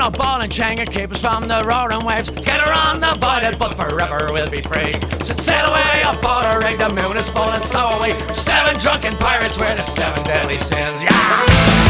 a ball and chain and keep us from the roaring waves. Get her undivided, but forever we'll be free. So sail away aboard a rig, the moon is full and so are we. 7 drunken pirates, we're the 7 deadly sins. Yeah!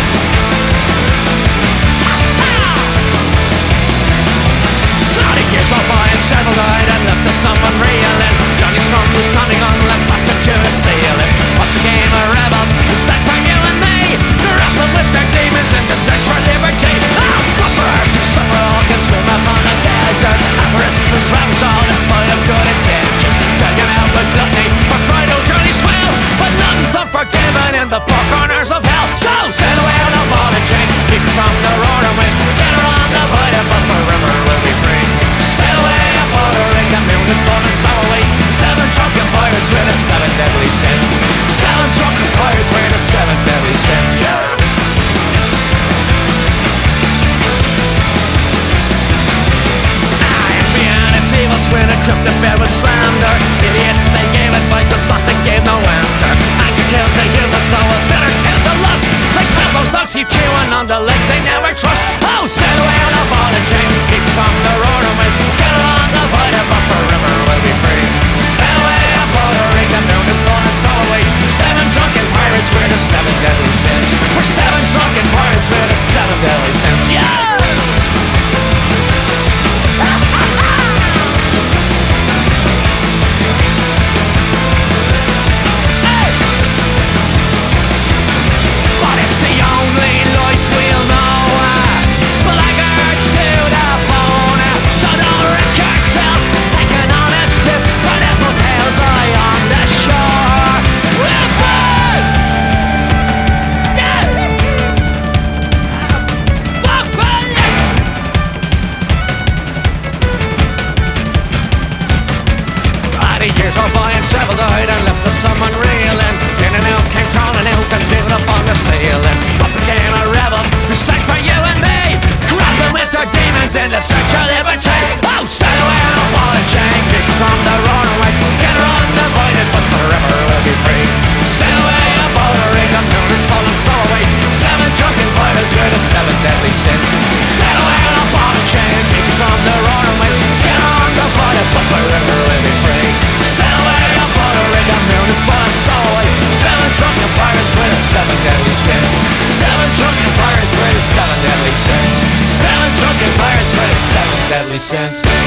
Years off by and several died and left us someone reeling. Johnny Storm was standing on the passenger ceiling. What became of rebels who sat for you and me? Grappled with their demons in the search for liberty. Oh, sufferers who suffer all can swim upon the desert. Avarice has ravaged all in spite of good intention. Begging out with gluttony for pride, oh journey swell. But none's unforgiven in the four corners of hell. So sail away on a ball and chain, keep us from the roaring waves. Get her on the bite, but forever we'll be free. Sail away aboard a rig, the moon is full and so are we. 7 drunken pirates, we're the 7 deadly sins. 7 drunken pirates, we're the 7 deadly sins. Yeah! Evil twin equipped the bed with slander. Idiots, they gave advice, but sloth, they gave no answer. Anger kills the human soul with bitter tales of lust. Like those dogs keep chewing on the legs they never trust. Oh, sail away on a ball and chain, keep from the roaring waves. Get along the void, but forever we'll be free. Sail away aboard a rig, the moon is full and so are we. 7 drunken pirates, we're the 7 deadly sins. We're 7 drunken pirates, we're the 7 deadly sins. Yeah! Years old boy and several died and left us someone reeling. In and out came crawling out and stealing up on the ceiling. What became of rebels who sang for you and me? Grappling with their demons in the search of liberty. Oh, sail away on a ball and chain, keep from the roaring waves. Get her undivided, but forever we'll be free. Sail away aboard a rig, the moon is full and so are we. 7 drunken pirates, we're the 7 deadly sins. Sail away on a ball and chain, keep from the roaring waves. Get her undivided, but forever we'll be free. Sail away aboard a rig, the moon is full and so are we. 7 drunken pirates, we're the 7 deadly sins. 7 drunken pirates, we're the 7 deadly sins. 7 drunken pirates, we're the 7 deadly sins.